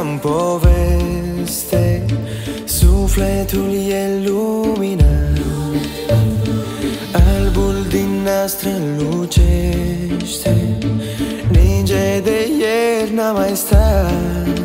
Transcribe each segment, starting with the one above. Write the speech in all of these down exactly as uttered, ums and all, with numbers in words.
ca-n poveste, sufletul e lumina, albul din nas strălucește, ninge de ieri n-a mai stat.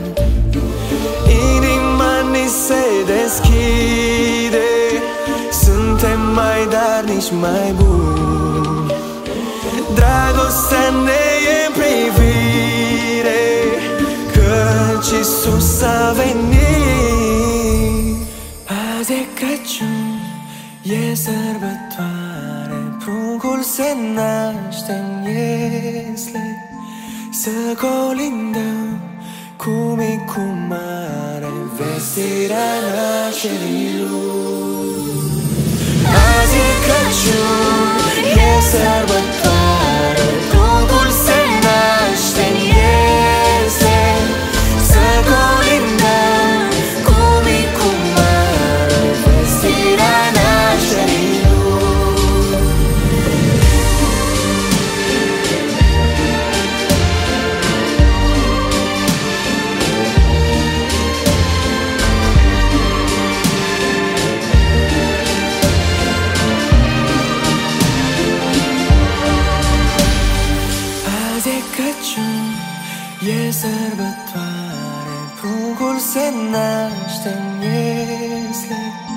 Inima ni se deschide, suntem mai darnici, mai buni. Dragostea ne e în privire, căci Iisus a venit. Azi e Crăciun, e sărbătoare, pruncul se naște în iesle. Să colindăm cu mic, cu mare, vestirea nașterii Lui. Azi e Crăciun, e sărbătoare, pruncul se naște în iese. Să colindăm cu mic, cu mare, vestirea nașterii Lui. Azi e Crăciun, e sărbătoare, pruncul se naște în iesle.